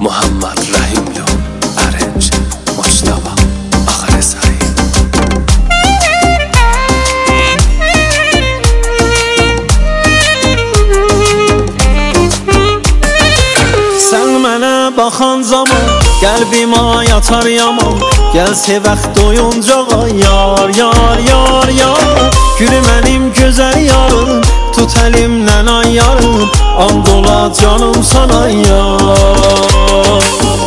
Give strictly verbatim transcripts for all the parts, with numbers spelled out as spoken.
محمد رحیمیو ارنج مجتبی آقا رضایی. Sen mənə baxan zaman qəlbimə yatar yaman, gəl sevək doyuncağa yar yar yar yar. Gülü mənim gözəl yarım, tut əlimdən ay yarım, and ola canım sana yar.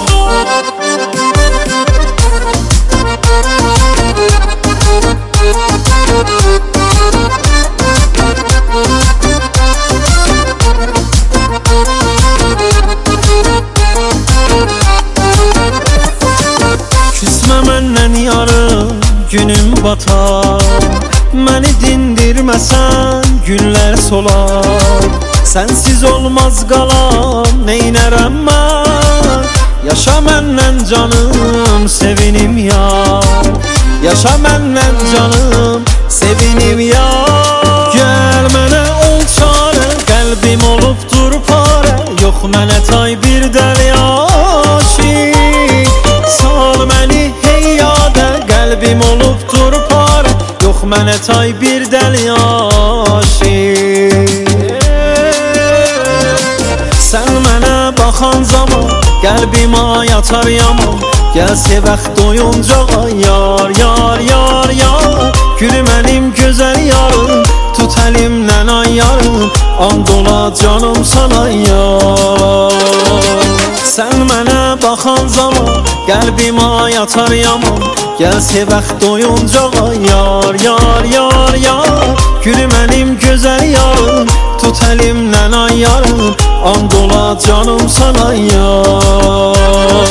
Küsmə məndən yarım, günüm batar, məni dindirməsən günlər solar. Sənsiz olmaz qalam, neynərəm mən? Yaşa məndən canım, sevinim yar. Yaşa məndən canım, sevinim yar. Gəl mənə ol çarə, qəlbim olubdur parə, yox mənə tay bir dəli aşiq. Sal məni hey yadə, qəlbim olubdur parə, yox mənə tay bir dəli aşiq. Sən mənə baxan zaman qəlbimə yatar yaman, gəl sevək doyuncağa yar yar yar yar. Gülü mənim gözəl yarım, tut əlimdən ay yarım, and ola canım sana yar. Sən mənə baxan zaman qəlbimə yatar yaman, gəl sevək doyuncağa yar yar yar yar. Gülü mənim gözəl yarım, tut əlimdən ay yarım, and ola canım sana yar.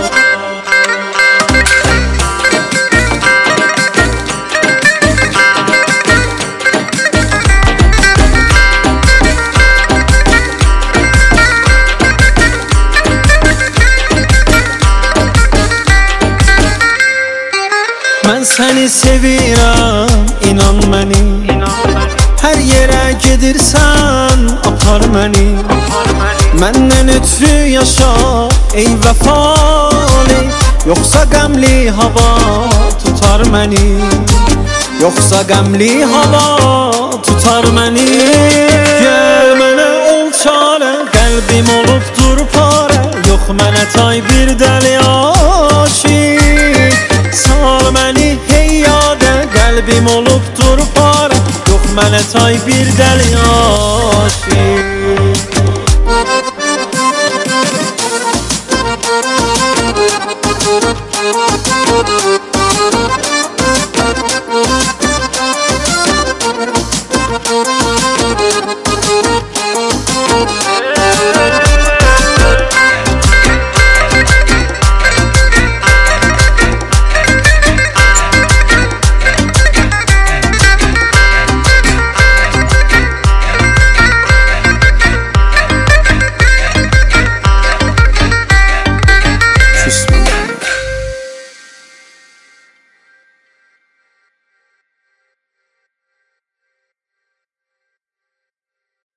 Mən səni sevirəm, inan məni, hər yerə gedirsən apar məni. Məndən ötürü yaşa ey vəfalı, yoxsa qəmli hava tutar məni, yoxsa qəmli hava tutar məni. Gəl mənə ol çarə, qəlbim olubdur parə, yox mənə tay bir dəli aşiq. Sal məni hey yadə, qəlbim olubdur parə, yox mənə tay bir dəli aşiq.